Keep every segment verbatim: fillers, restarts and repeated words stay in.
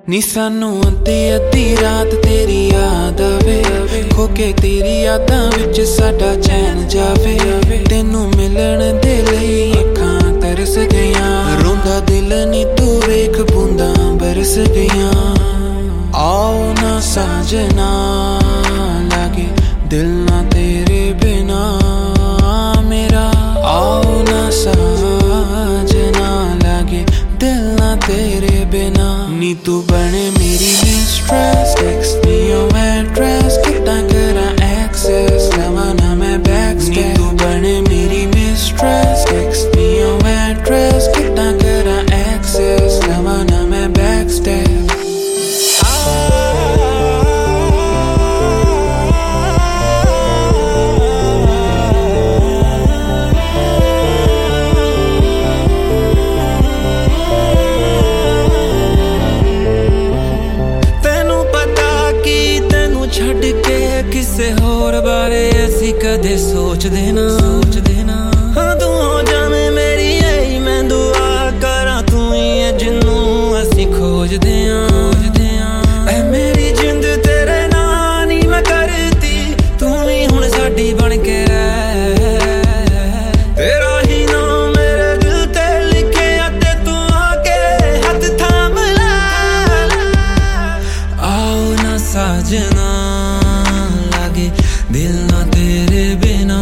नी सानू अद्धी अद्धी रात तेरी याद आवे, खो के तेरी यादां विच साडा चैन जावे। तेनू मिलन दे लई अखां तरस गईयां, रोंदा दिल नी तू वेख बूंदां बरस गईयां। आओ ना साजना लागे दिल ना तेरे बिना मेरा, आओ ना साजना लागे दिल ना तेरे बिना। नी तू बने मेरी mistress, text me your address, कितना करा एक्सेस लवा ना मैं बैकस्टेप। नी तू बने मेरी mistress, text me your address, कितना करा एक्सेस लवा ना मैं बैकस्टेप। छड़ के किसे होर बारे असी कदे सोचदे ना सोचदे ना। हाँ तू हो जावे मेरी यही मैं दुआ करा, तू ही है जिन्नू असी खोजदे आ। ऐ मेरी जिंद तेरे नाल नी मैं करती, तू ही हुण साडी बन के रह। तेरा ही नाम मेरे दिल ते लिखे ते तू आके हाथ थाम ला। आओ ना साजना दिल ना तेरे बिना,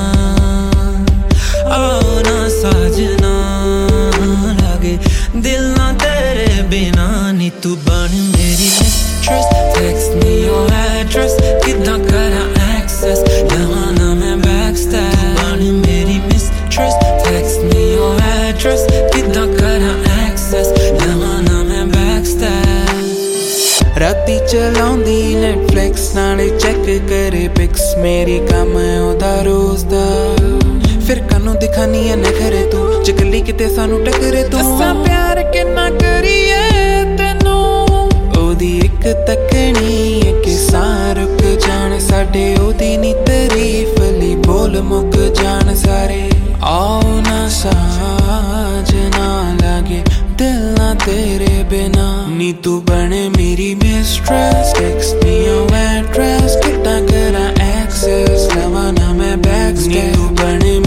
आओ ना साजना लागे दिल ना तेरे बिना। नी तू बन मेरी mistress, text me your address, कितना करा एक्सेस लवा ना मैं बैकस्टेप। तू बन मेरी mistress, text me your address, कितना करा एक्सेस लवा ना मैं बैकस्टेप। राती चलाउंदी नेटफ्लिक्स नाले चेक करे पिक्स, मेरी काम ओदा रोज दा। फिर कानू दिखानी है नखरे तू, चकली किते सानू टकरे तू। असां प्यार किन्ना करिए तेनू, ओदी इक तकनी इक सां रुक जान साडे, ओदी नी तारीफ ली बोल मुक जान सारे। आओ ना साजना लागे दिल ना तेरे बिना। नी तू बने मेरी mistress, text me your address, कितना करा एक्सेस लवा ना मैं बैकस्टेप। नी तू बने